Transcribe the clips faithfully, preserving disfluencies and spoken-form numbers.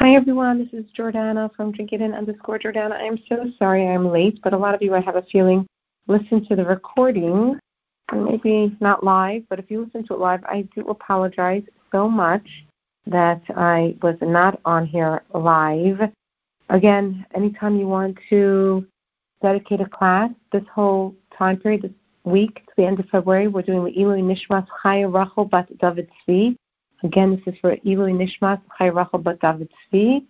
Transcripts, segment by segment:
Hi, everyone. This is Jordana from Drinkitin underscore Jordana. I am so sorry I'm late, but a lot of you, I have a feeling, listen to the recording, and maybe not live, but if you listen to it live, I do apologize so much that I was not on here live. Again, anytime you want to dedicate a class, this whole time period, this week, to the end of February, we're doing the Ilui Nishmas Chaya Rachel Bat David Tzvi. Again, this is for Ilui Nishmas Chaya Rachel Bat David Tzvi.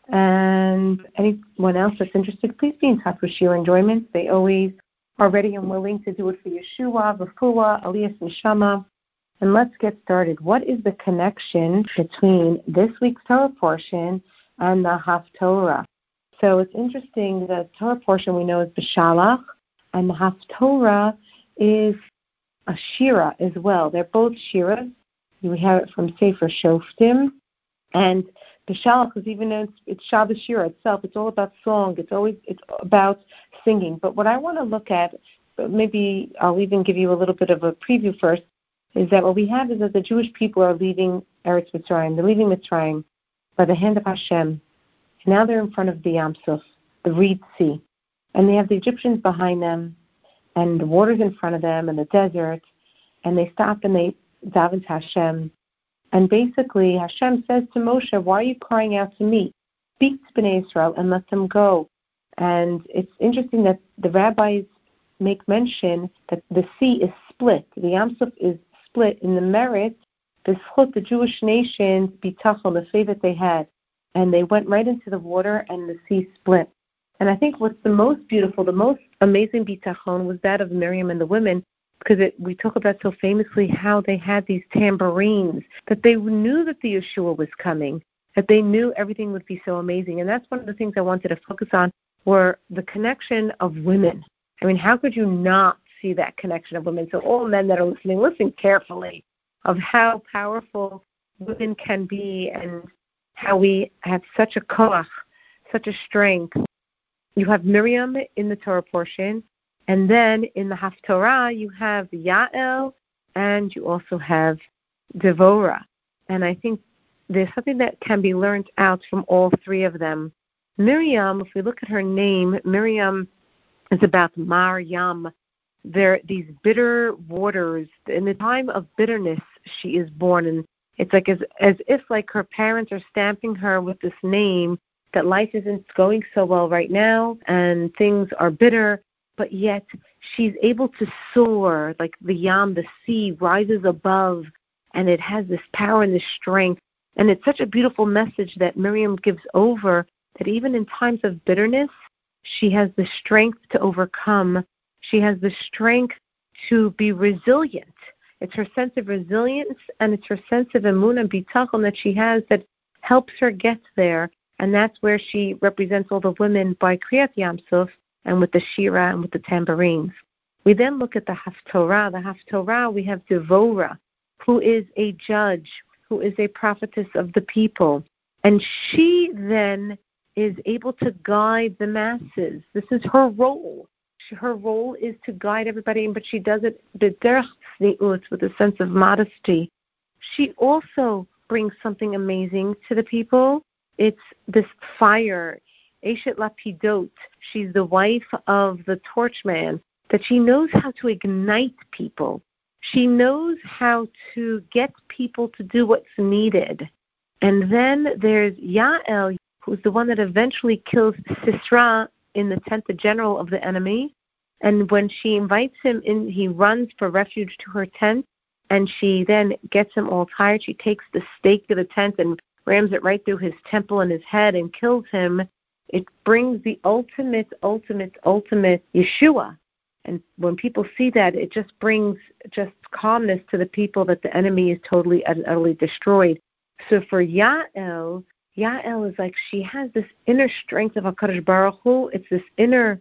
And anyone else that's interested, please be in touch with Shir Enjoyment. They always are ready and willing to do it for Yeshua, Refuah, Aliyas Neshama. And let's get started. What is the connection between this week's Torah portion and the Haftorah? So it's interesting, the Torah portion we know is B'Shalach, and the Haftorah is a Shira as well. They're both Shiras. We have it from Sefer Shoftim. And B'Shalach is even though it's, it's Shabbos Shira itself. It's all about song. It's always it's about singing. But what I want to look at, maybe I'll even give you a little bit of a preview first, is that what we have is that the Jewish people are leaving Eretz Mitzrayim. They're leaving Mitzrayim by the hand of Hashem. And now they're in front of the Yam Suf, the Reed Sea. And they have the Egyptians behind them, and the water's in front of them, and the desert. And they stop and they daven to Hashem. And basically, Hashem says to Moshe, why are you crying out to me? Speak to Bnei Israel and let them go. And it's interesting that the rabbis make mention that the sea is split. The Yam Suf is split in the merit, the the Jewish nation's bitachon, the faith that they had. And they went right into the water and the sea split. And I think what's the most beautiful, the most amazing bitachon was that of Miriam and the women, because it, we talk about so famously how they had these tambourines, that they knew that the Yeshua was coming, that they knew everything would be so amazing. And that's one of the things I wanted to focus on, were the connection of women. I mean, how could you not see that connection of women? So all men that are listening, listen carefully of how powerful women can be and how we have such a koach, such a strength. You have Miriam in the Torah portion, and then in the Haftorah, you have Yael, and you also have Devorah. And I think there's something that can be learned out from all three of them. Miriam, if we look at her name, Miriam is about Mar Yam. There, these bitter waters. In the time of bitterness, she is born, and it's like as as if like her parents are stamping her with this name that life isn't going so well right now, and things are bitter. But yet she's able to soar, like the Yam, the sea, rises above, and it has this power and this strength. And it's such a beautiful message that Miriam gives over, that even in times of bitterness, she has the strength to overcome. She has the strength to be resilient. It's her sense of resilience, and it's her sense of emunah and bitachon that she has that helps her get there. And that's where she represents all the women by Kriyat Yam Suf, and with the Shira and with the tambourines. We then look at the Haftorah. The Haftorah, we have Devorah, who is a judge, who is a prophetess of the people. And she then is able to guide the masses. This is her role. Her role is to guide everybody, but she does it b'derech tzniut, with a sense of modesty. She also brings something amazing to the people. It's this fire. Eshet Lapidot, she's the wife of the torchman, that she knows how to ignite people. She knows how to get people to do what's needed. And then there's Yael, who's the one that eventually kills Sisera in the tent, the general of the enemy. And when she invites him in, he runs for refuge to her tent, and she then gets him all tired. She takes the stake to the tent and rams it right through his temple and his head and kills him. It brings the ultimate, ultimate, ultimate Yeshua. And when people see that, it just brings just calmness to the people that the enemy is totally and utterly destroyed. So for Yael, Yael is like she has this inner strength of HaKadosh Baruch Hu. It's this inner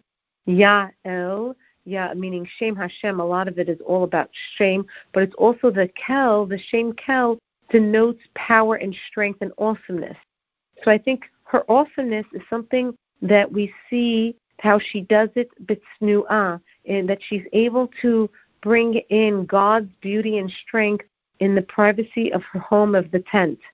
Yael, Ya meaning Shem Hashem. A lot of it is all about Shem, but it's also the Kel, the Shem Kel denotes power and strength and awesomeness. So I think her awesomeness is something that we see how she does it b'tznu'ah, and that she's able to bring in God's beauty and strength in the privacy of her home, of the tent.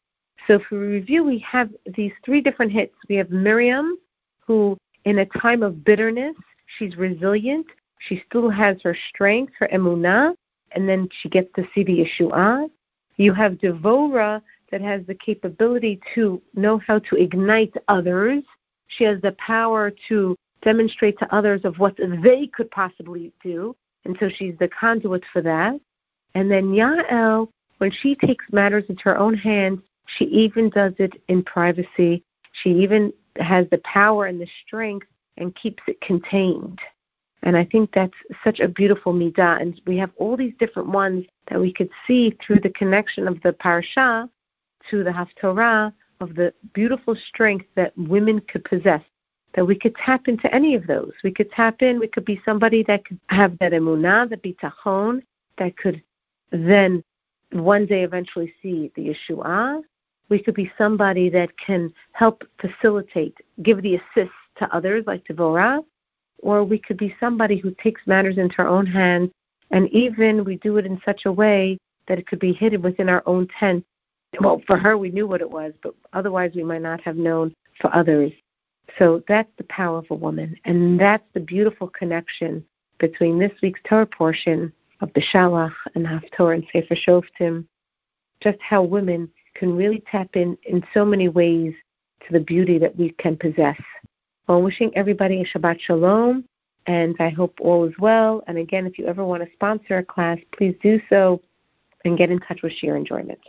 So if we review, we have these three different hits. We have Miriam, who in a time of bitterness, she's resilient. She still has her strength, her emunah, and then she gets to see the Yeshuah. You have Devorah that has the capability to know how to ignite others. She has the power to demonstrate to others of what they could possibly do, and so she's the conduit for that. And then Yael, when she takes matters into her own hands, she even does it in privacy. She even has the power and the strength and keeps it contained. And I think that's such a beautiful midah. And we have all these different ones that we could see through the connection of the parasha to the Haftorah, of the beautiful strength that women could possess, that we could tap into any of those. We could tap in, we could be somebody that could have that emunah, the bitachon, that could then one day eventually see the Yeshuah. We could be somebody that can help facilitate, give the assist to others like Devorah, or we could be somebody who takes matters into our own hands, and even we do it in such a way that it could be hidden within our own tent. Well, for her, we knew what it was, but otherwise we might not have known for others. So that's the power of a woman, and that's the beautiful connection between this week's Torah portion of the Shalach and Haftorah and Sefer Shoftim, just how women can really tap in in so many ways to the beauty that we can possess. Well, wishing everybody a Shabbat Shalom, and I hope all is well. And again, if you ever want to sponsor a class, please do so and get in touch with Sheer Enjoyment.